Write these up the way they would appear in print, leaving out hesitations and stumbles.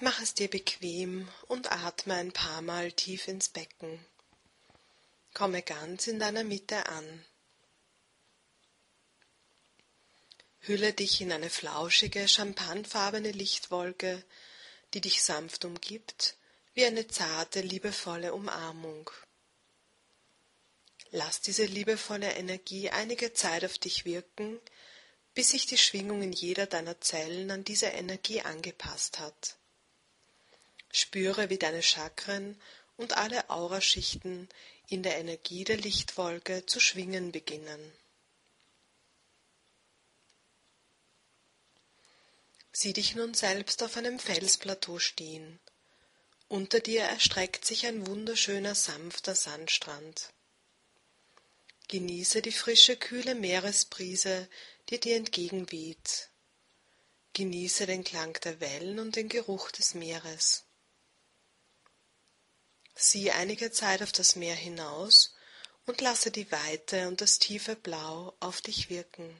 Mach es dir bequem und atme ein paar Mal tief ins Becken. Komme ganz in deiner Mitte an. Hülle dich in eine flauschige, champagnefarbene Lichtwolke, die dich sanft umgibt, wie eine zarte, liebevolle Umarmung. Lass diese liebevolle Energie einige Zeit auf dich wirken, bis sich die Schwingung in jeder deiner Zellen an diese Energie angepasst hat. Spüre, wie deine Chakren und alle Auraschichten in der Energie der Lichtwolke zu schwingen beginnen. Sieh dich nun selbst auf einem Felsplateau stehen. Unter dir erstreckt sich ein wunderschöner, sanfter Sandstrand. Genieße die frische, kühle Meeresbrise, die dir entgegenweht. Genieße den Klang der Wellen und den Geruch des Meeres. Sieh einige Zeit auf das Meer hinaus und lasse die Weite und das tiefe Blau auf dich wirken.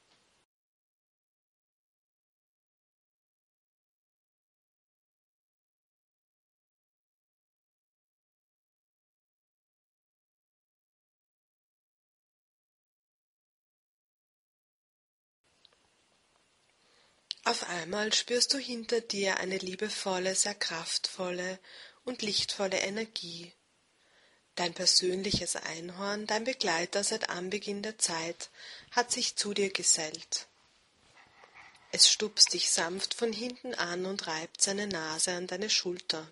Auf einmal spürst du hinter dir eine liebevolle, sehr kraftvolle und lichtvolle Energie. Dein persönliches Einhorn, dein Begleiter seit Anbeginn der Zeit, hat sich zu dir gesellt. Es stupst dich sanft von hinten an und reibt seine Nase an deine Schulter.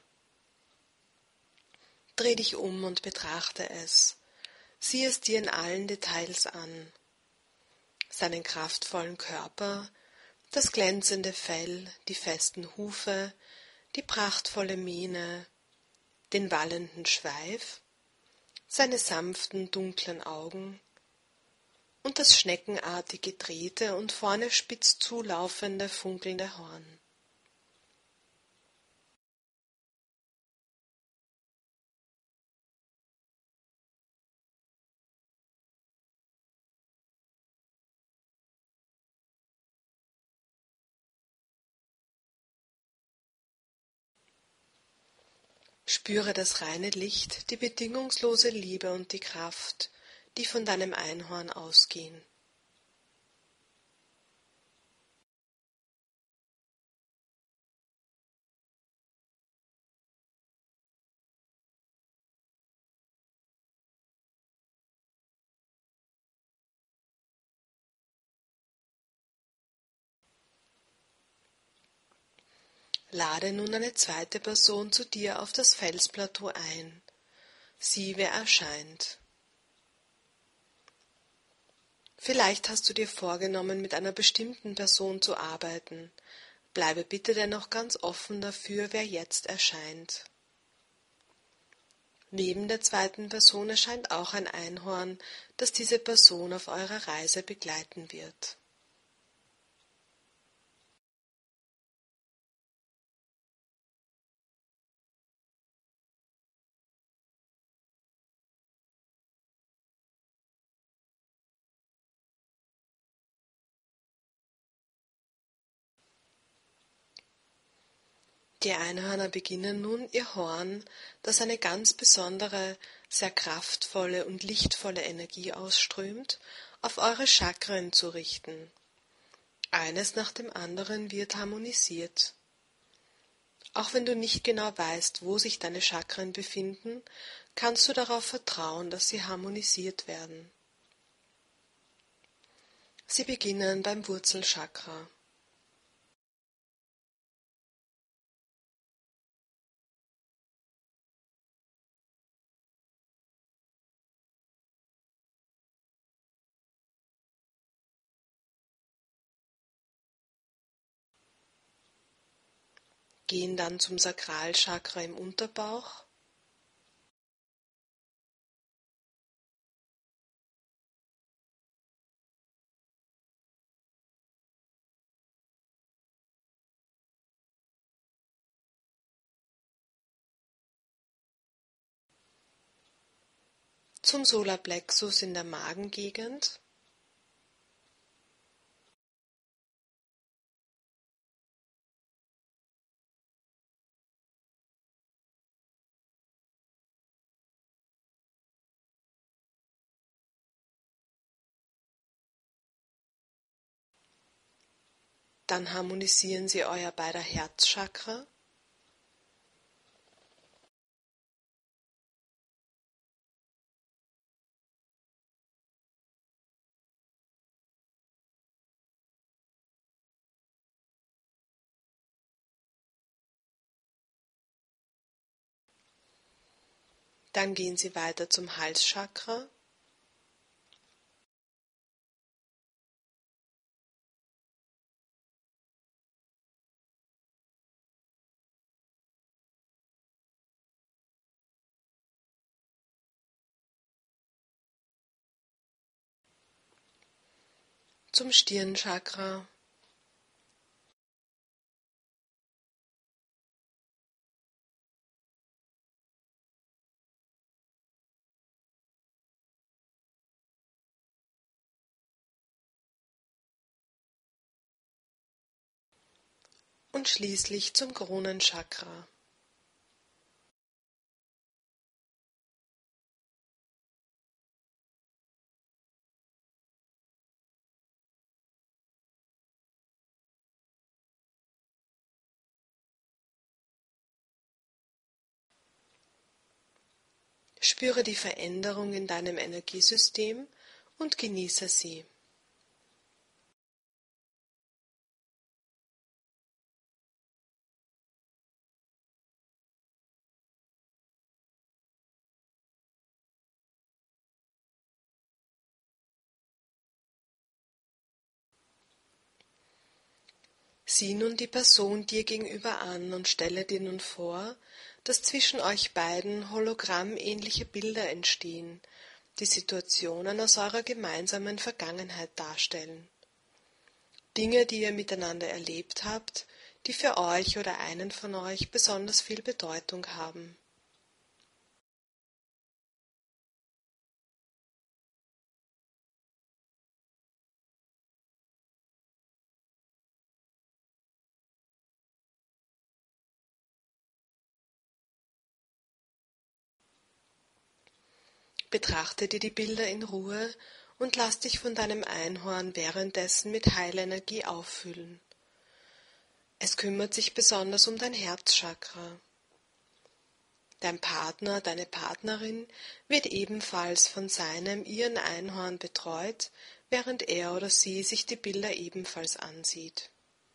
Dreh dich um und betrachte es. Sieh es dir in allen Details an. Seinen kraftvollen Körper, das glänzende Fell, die festen Hufe, die prachtvolle Mähne, den wallenden Schweif, seine sanften, dunklen Augen und das schneckenartig gedrehte und vorne spitz zulaufende, funkelnde Horn. Spüre das reine Licht, die bedingungslose Liebe und die Kraft, die von deinem Einhorn ausgehen. Lade nun eine zweite Person zu dir auf das Felsplateau ein. Sieh, wer erscheint. Vielleicht hast du dir vorgenommen, mit einer bestimmten Person zu arbeiten. Bleibe bitte dennoch ganz offen dafür, wer jetzt erscheint. Neben der zweiten Person erscheint auch ein Einhorn, das diese Person auf eurer Reise begleiten wird. Die Einhörner beginnen nun ihr Horn, das eine ganz besondere, sehr kraftvolle und lichtvolle Energie ausströmt, auf eure Chakren zu richten. Eines nach dem anderen wird harmonisiert. Auch wenn du nicht genau weißt, wo sich deine Chakren befinden, kannst du darauf vertrauen, dass sie harmonisiert werden. Sie beginnen beim Wurzelchakra. Gehen dann zum Sakralchakra im Unterbauch, zum Solarplexus in der Magengegend, Dann harmonisieren Sie euer beider Herzchakra. Dann gehen Sie weiter zum Halschakra. Zum Stirnchakra. Und schließlich zum Kronenchakra. Spüre die Veränderung in deinem Energiesystem und genieße sie. Sieh nun die Person dir gegenüber an und stelle dir nun vor, dass zwischen euch beiden hologrammähnliche Bilder entstehen, die Situationen aus eurer gemeinsamen Vergangenheit darstellen. Dinge, die ihr miteinander erlebt habt, die für euch oder einen von euch besonders viel Bedeutung haben. Betrachte dir die Bilder in Ruhe und lass dich von deinem Einhorn währenddessen mit Heilenergie auffüllen. Es kümmert sich besonders um dein Herzchakra. Dein Partner, deine Partnerin wird ebenfalls von ihren Einhorn betreut, während er oder sie sich die Bilder ebenfalls ansieht.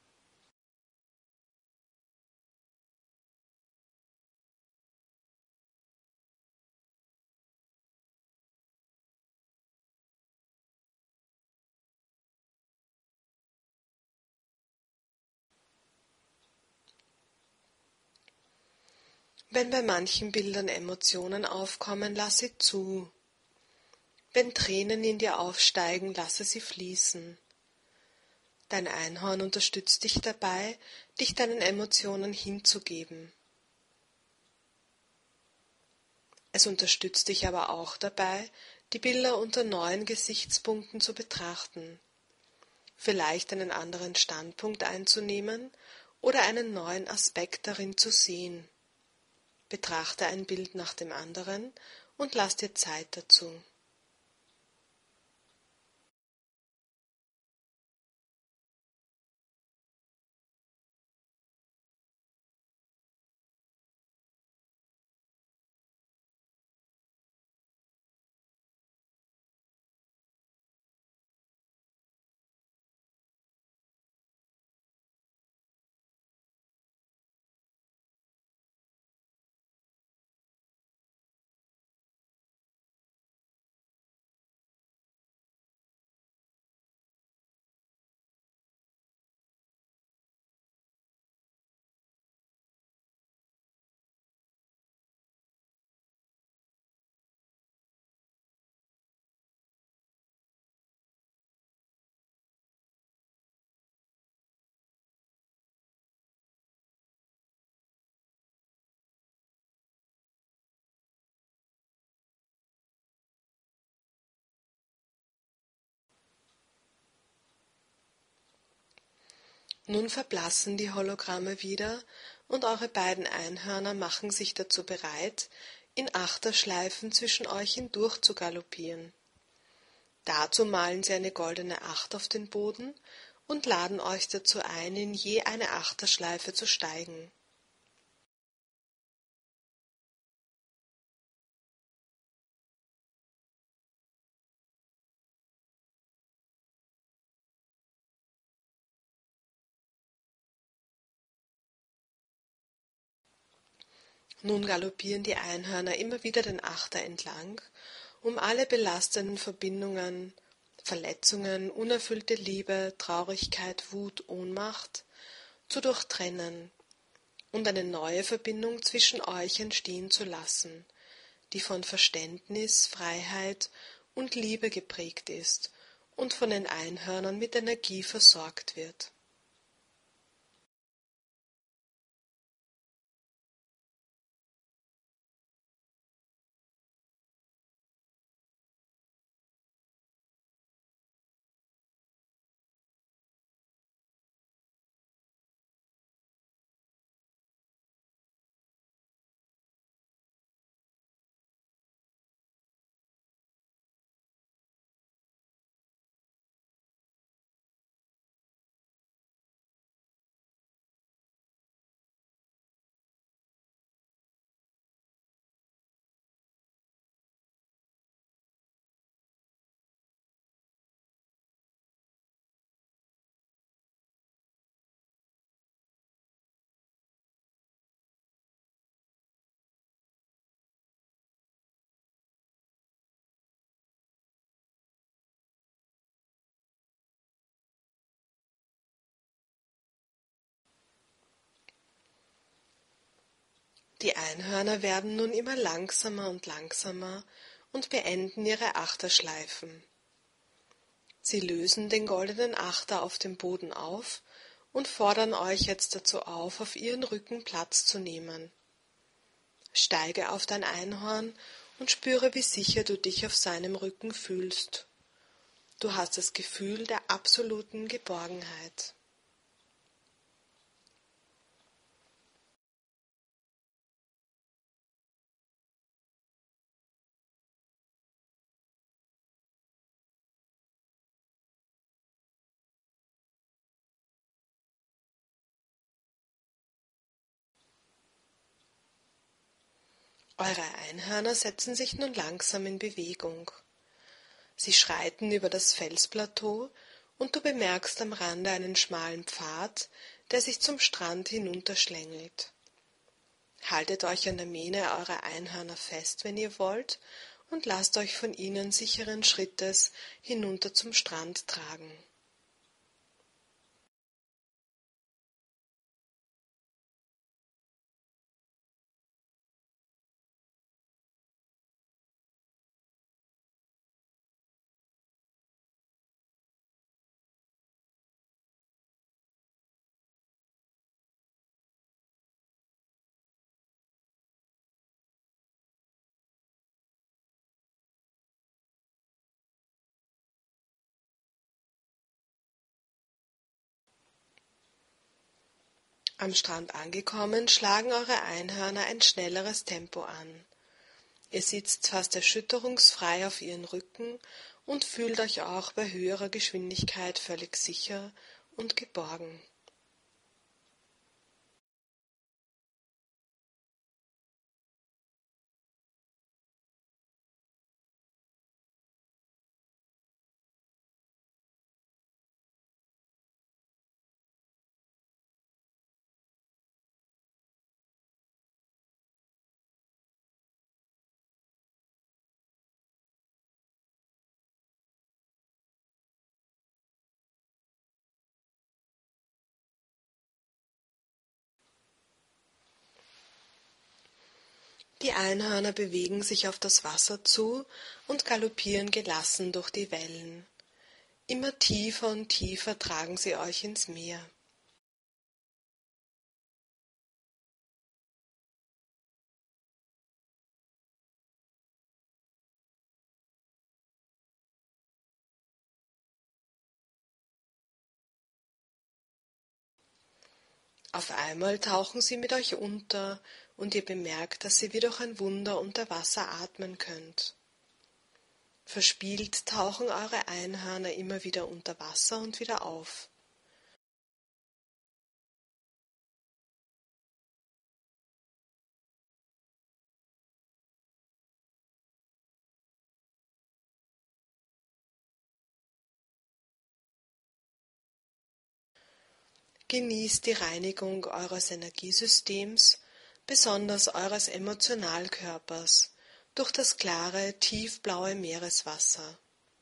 Wenn bei manchen Bildern Emotionen aufkommen, lass sie zu. Wenn Tränen in dir aufsteigen, lasse sie fließen. Dein Einhorn unterstützt dich dabei, dich deinen Emotionen hinzugeben. Es unterstützt dich aber auch dabei, die Bilder unter neuen Gesichtspunkten zu betrachten, vielleicht einen anderen Standpunkt einzunehmen oder einen neuen Aspekt darin zu sehen. Betrachte ein Bild nach dem anderen und lass dir Zeit dazu. Nun verblassen die Hologramme wieder und eure beiden Einhörner machen sich dazu bereit, in Achterschleifen zwischen euch hindurch zu galoppieren. Dazu malen sie eine goldene Acht auf den Boden und laden euch dazu ein, in je eine Achterschleife zu steigen. Nun galoppieren die Einhörner immer wieder den Achter entlang, um alle belastenden Verbindungen, Verletzungen, unerfüllte Liebe, Traurigkeit, Wut, Ohnmacht zu durchtrennen und eine neue Verbindung zwischen euch entstehen zu lassen, die von Verständnis, Freiheit und Liebe geprägt ist und von den Einhörnern mit Energie versorgt wird. Die Einhörner werden nun immer langsamer und beenden ihre Achterschleifen. Sie lösen den goldenen Achter auf dem Boden auf und fordern euch jetzt dazu auf ihren Rücken Platz zu nehmen. Steige auf dein Einhorn und spüre, wie sicher du dich auf seinem Rücken fühlst. Du hast das Gefühl der absoluten Geborgenheit. Eure Einhörner setzen sich nun langsam in Bewegung. Sie schreiten über das Felsplateau und du bemerkst am Rande einen schmalen Pfad, der sich zum Strand hinunterschlängelt. Haltet euch an der Mähne eurer Einhörner fest, wenn ihr wollt, und lasst euch von ihnen sicheren Schrittes hinunter zum Strand tragen. Am Strand angekommen, schlagen eure Einhörner ein schnelleres Tempo an. Ihr sitzt fast erschütterungsfrei auf ihren Rücken und fühlt euch auch bei höherer Geschwindigkeit völlig sicher und geborgen. Die Einhörner bewegen sich auf das Wasser zu und galoppieren gelassen durch die Wellen. Immer tiefer und tiefer tragen sie euch ins Meer. Auf einmal tauchen sie mit euch unter und ihr bemerkt, dass ihr wie durch ein Wunder unter Wasser atmen könnt. Verspielt tauchen eure Einhörner immer wieder unter Wasser und wieder auf. Genießt die Reinigung eures Energiesystems, besonders eures Emotionalkörpers, durch das klare, tiefblaue Meereswasser.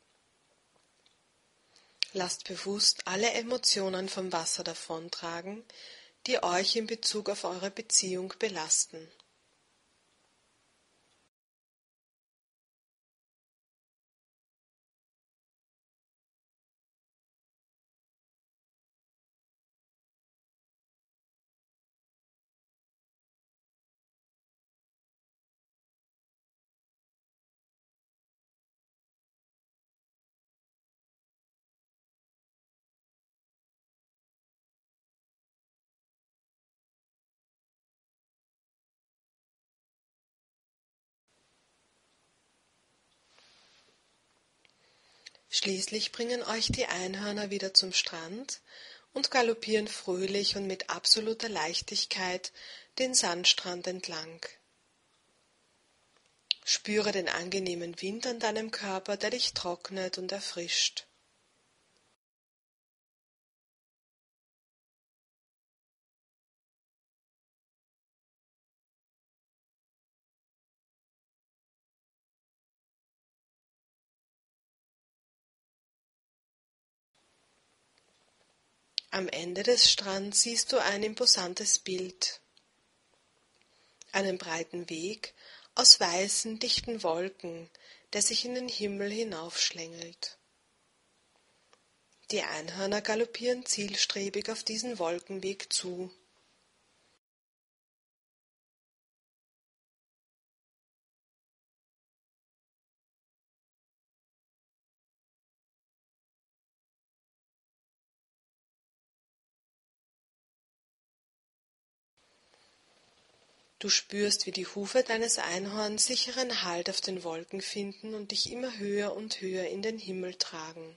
Lasst bewusst alle Emotionen vom Wasser davontragen, die euch in Bezug auf eure Beziehung belasten. Schließlich bringen euch die Einhörner wieder zum Strand und galoppieren fröhlich und mit absoluter Leichtigkeit den Sandstrand entlang. Spüre den angenehmen Wind an deinem Körper, der dich trocknet und erfrischt. Am Ende des Strands siehst du ein imposantes Bild. Einen breiten Weg aus weißen, dichten Wolken, der sich in den Himmel hinaufschlängelt. Die Einhörner galoppieren zielstrebig auf diesen Wolkenweg zu. Du spürst, wie die Hufe deines Einhorns sicheren Halt auf den Wolken finden und dich immer höher und höher in den Himmel tragen.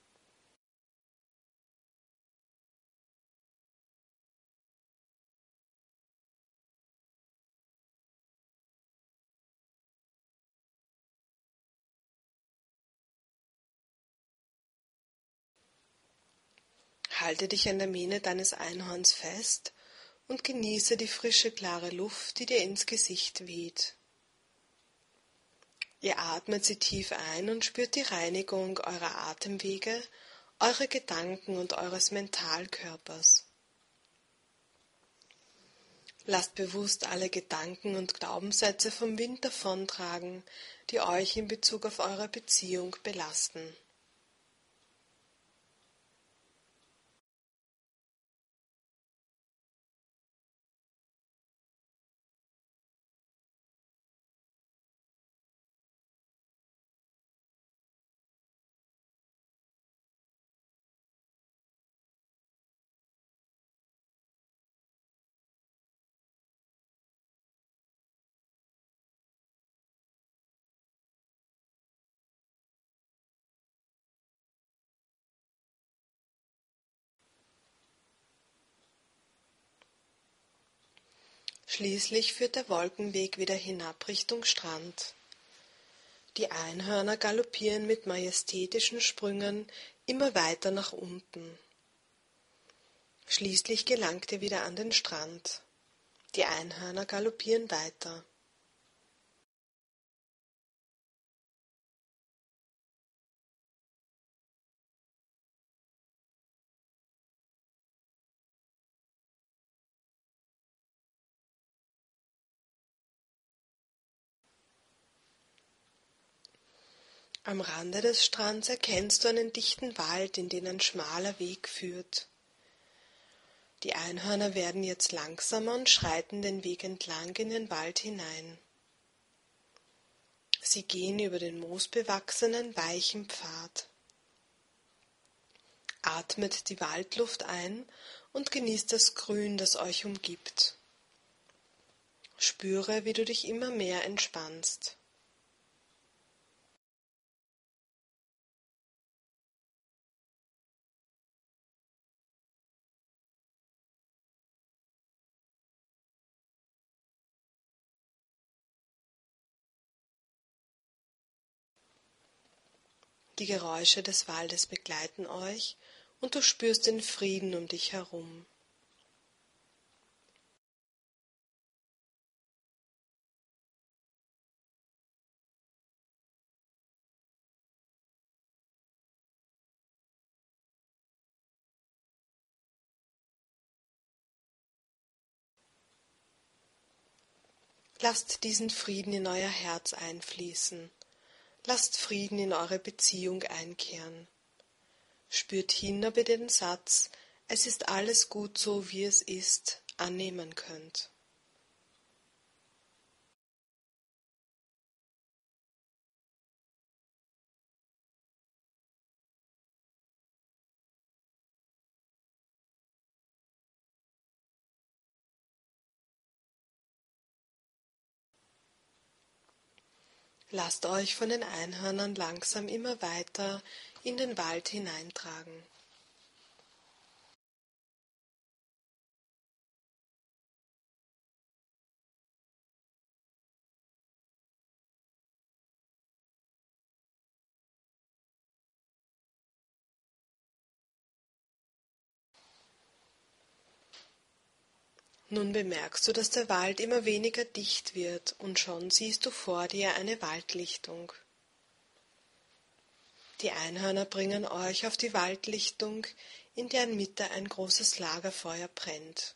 Halte dich an der Mähne deines Einhorns fest und genieße die frische, klare Luft, die dir ins Gesicht weht. Ihr atmet sie tief ein und spürt die Reinigung eurer Atemwege, eurer Gedanken und eures Mentalkörpers. Lasst bewusst alle Gedanken und Glaubenssätze vom Wind davontragen, die euch in Bezug auf eure Beziehung belasten. Schließlich führt der Wolkenweg wieder hinab Richtung Strand. Die Einhörner galoppieren mit majestätischen Sprüngen immer weiter nach unten. Schließlich gelangt ihr wieder an den Strand. Die Einhörner galoppieren weiter. Am Rande des Strands erkennst du einen dichten Wald, in den ein schmaler Weg führt. Die Einhörner werden jetzt langsamer und schreiten den Weg entlang in den Wald hinein. Sie gehen über den moosbewachsenen, weichen Pfad. Atmet die Waldluft ein und genießt das Grün, das euch umgibt. Spüre, wie du dich immer mehr entspannst. Die Geräusche des Waldes begleiten euch und du spürst den Frieden um dich herum. Lasst diesen Frieden in euer Herz einfließen. Lasst Frieden in eure Beziehung einkehren. Spürt hin, ob ihr den Satz „Es ist alles gut so, wie es ist“ annehmen könnt. Lasst euch von den Einhörnern langsam immer weiter in den Wald hineintragen. Nun bemerkst du, dass der Wald immer weniger dicht wird und schon siehst du vor dir eine Waldlichtung. Die Einhörner bringen euch auf die Waldlichtung, in deren Mitte ein großes Lagerfeuer brennt.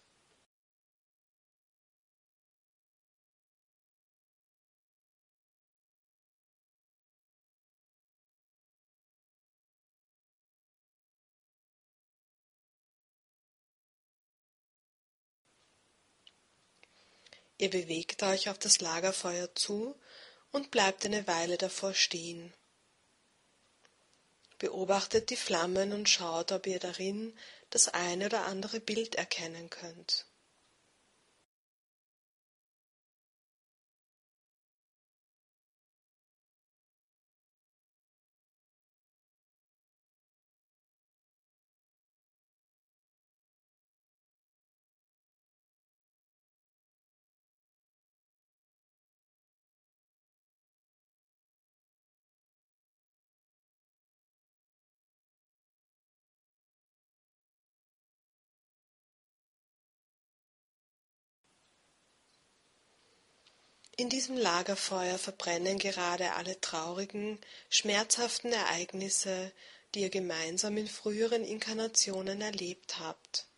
Ihr bewegt euch auf das Lagerfeuer zu und bleibt eine Weile davor stehen. Beobachtet die Flammen und schaut, ob ihr darin das eine oder andere Bild erkennen könnt. In diesem Lagerfeuer verbrennen gerade alle traurigen, schmerzhaften Ereignisse, die ihr gemeinsam in früheren Inkarnationen erlebt habt.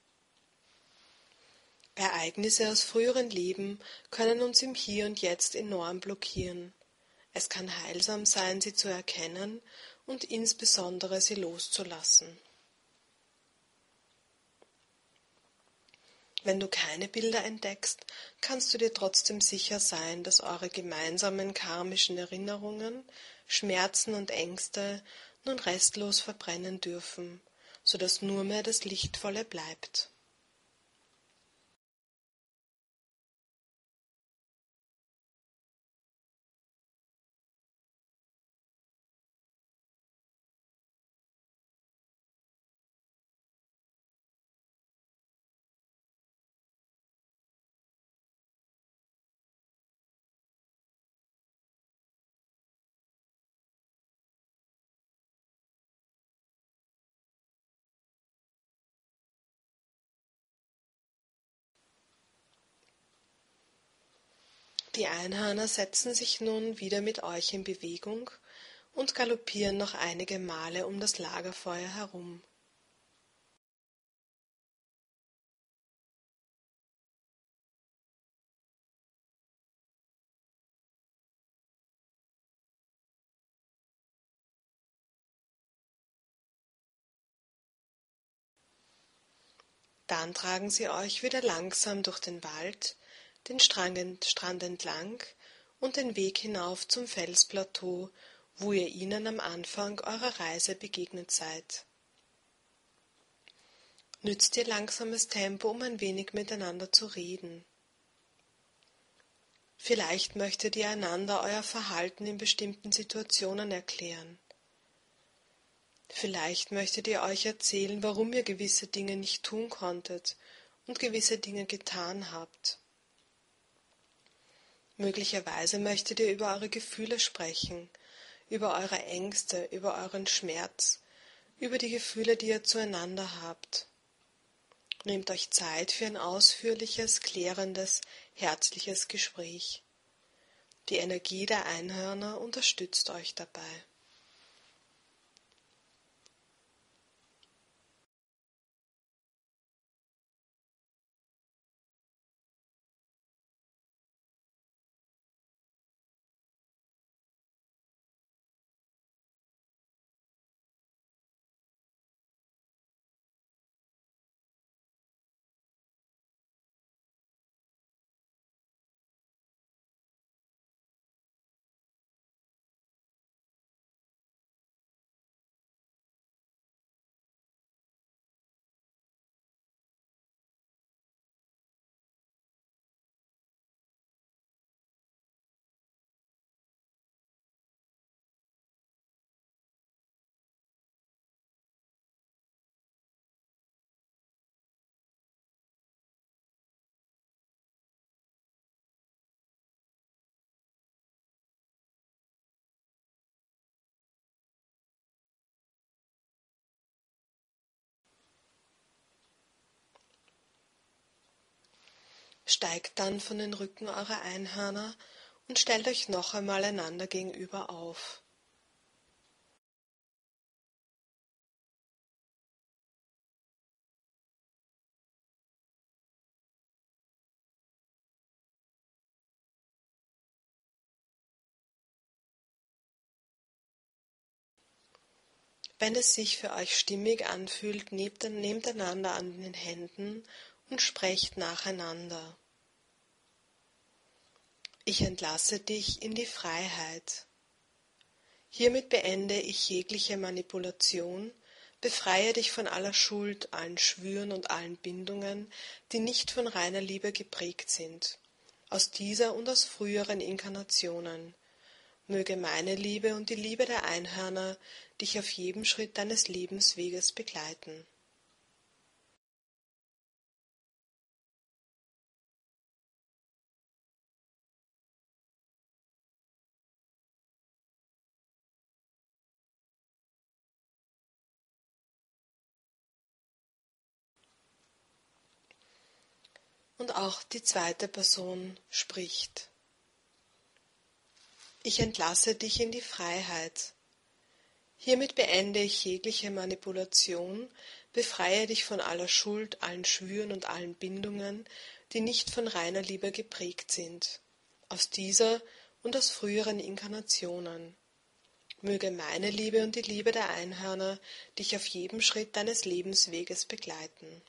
Ereignisse aus früheren Leben können uns im Hier und Jetzt enorm blockieren. Es kann heilsam sein, sie zu erkennen und insbesondere sie loszulassen. Wenn du keine Bilder entdeckst, kannst du dir trotzdem sicher sein, dass eure gemeinsamen karmischen Erinnerungen, Schmerzen und Ängste nun restlos verbrennen dürfen, sodass nur mehr das Lichtvolle bleibt. Die Einhörner setzen sich nun wieder mit euch in Bewegung und galoppieren noch einige Male um das Lagerfeuer herum. Dann tragen sie euch wieder langsam durch den Wald, den Strand entlang und den Weg hinauf zum Felsplateau, wo ihr ihnen am Anfang eurer Reise begegnet seid. Nützt ihr langsames Tempo, um ein wenig miteinander zu reden. Vielleicht möchtet ihr einander euer Verhalten in bestimmten Situationen erklären. Vielleicht möchtet ihr euch erzählen, warum ihr gewisse Dinge nicht tun konntet und gewisse Dinge getan habt. Möglicherweise möchtet ihr über eure Gefühle sprechen, über eure Ängste, über euren Schmerz, über die Gefühle, die ihr zueinander habt. Nehmt euch Zeit für ein ausführliches, klärendes, herzliches Gespräch. Die Energie der Einhörner unterstützt euch dabei. Steigt dann von den Rücken eurer Einhörner und stellt euch noch einmal einander gegenüber auf. Wenn es sich für euch stimmig anfühlt, nehmt einander an den Händen und sprecht nacheinander. Ich entlasse dich in die Freiheit. Hiermit beende ich jegliche Manipulation, befreie dich von aller Schuld, allen Schwüren und allen Bindungen, die nicht von reiner Liebe geprägt sind, aus dieser und aus früheren Inkarnationen. Möge meine Liebe und die Liebe der Einhörner dich auf jedem Schritt deines Lebensweges begleiten. Und auch die zweite Person spricht. Ich entlasse dich in die Freiheit. Hiermit beende ich jegliche Manipulation, befreie dich von aller Schuld, allen Schwüren und allen Bindungen, die nicht von reiner Liebe geprägt sind, aus dieser und aus früheren Inkarnationen. Möge meine Liebe und die Liebe der Einhörner dich auf jedem Schritt deines Lebensweges begleiten.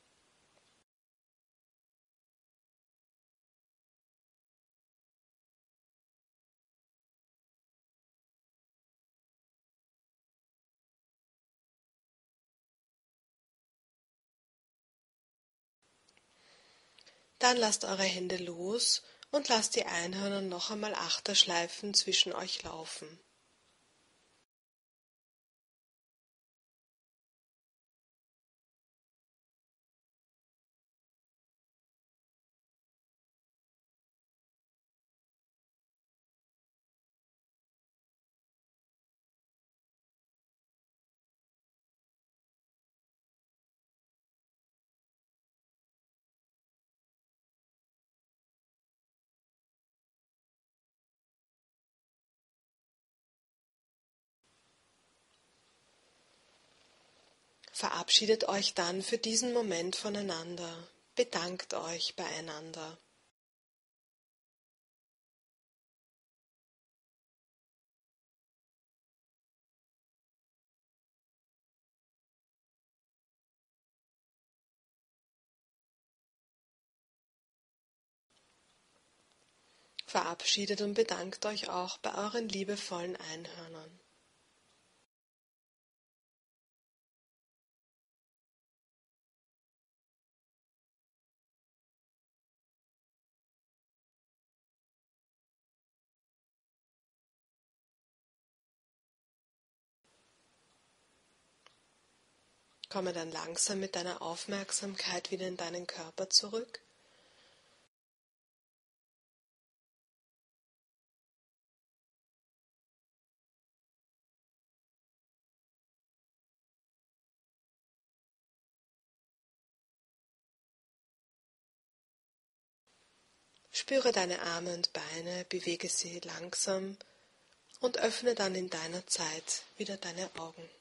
Dann lasst eure Hände los und lasst die Einhörner noch einmal Achterschleifen zwischen euch laufen. Verabschiedet euch dann für diesen Moment voneinander, bedankt euch beieinander. Verabschiedet und bedankt euch auch bei euren liebevollen Einhörnern. Komme dann langsam mit deiner Aufmerksamkeit wieder in deinen Körper zurück. Spüre deine Arme und Beine, bewege sie langsam und öffne dann in deiner Zeit wieder deine Augen.